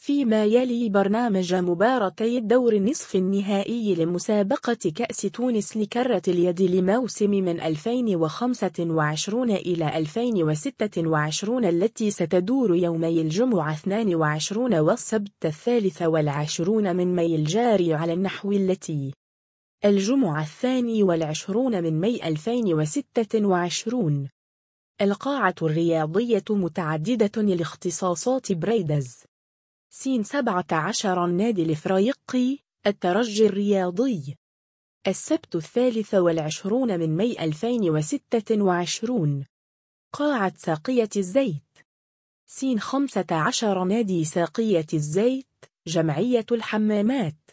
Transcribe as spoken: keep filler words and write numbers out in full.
فيما يلي برنامج مباراتي الدور النصف النهائي لمسابقة كأس تونس لكرة اليد لموسم من ألفين وخمسة وعشرين إلى ألفين وستة وعشرين التي ستدور يومي الجمعة اثنين وعشرين والسبت الثالث والعشرون من ماي الجاري على النحو التي الجمعة الثاني والعشرون من ماي ألفين وستة وعشرين. القاعة الرياضية متعددة الاختصاصات بريدز سين سبعة عشر النادي الإفريقي الترجي الرياضي السبت الثالث والعشرون من ماي ألفين وستة وعشرين. قاعة ساقية الزيت سين خمسة عشر نادي ساقية الزيت جمعية الحمامات